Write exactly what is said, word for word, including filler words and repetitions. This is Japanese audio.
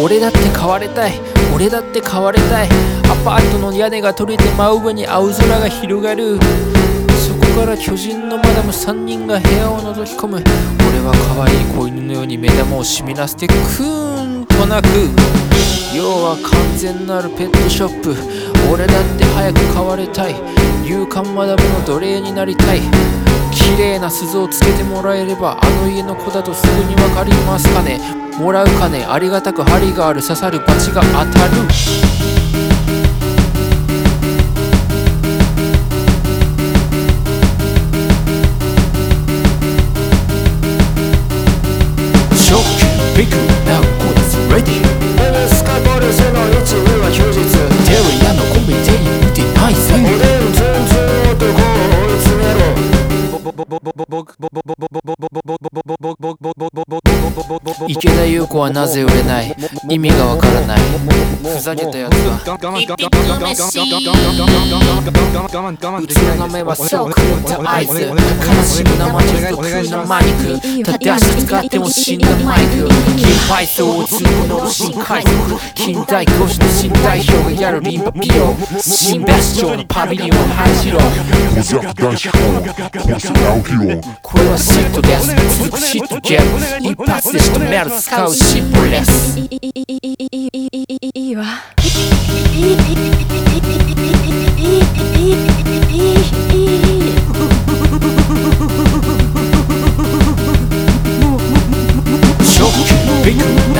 俺だって変われたい、俺だって変われたい。アパートの屋根が取れて真上に青空が広がる。そこから巨人のマダムさんにんが部屋を覗き込む。俺は可愛い子犬のように目玉を湿らせてクーンと鳴く。要は完全なるペットショップ。俺だって早く変われたい。勇敢マダムの奴隷になりたい。綺麗な鈴をつけてもらえればあの家の子だとすぐにわかりますかね。もらうかね。ありがたく針がある刺さるバチが当たる。ショックビッグなコースレディー。スカボルスの位置には休日。テリアのコンビ店員見てないぜ。おでん全然男を追い詰めろ。池田優子はなぜ売れない。意味がわからない。ふざけたやつはうつろな目はそう狂った合図。悲しむなマジと空なマニク。正しく使っても死んだマイク。金配送をつくの新海賊。近代五種の新代表がやるリンパピオ。新別町のパビリオン走ろう。これはシットです。続くシットジェット。一発で仕留める使うシップレス。いいわ。ショックビッグ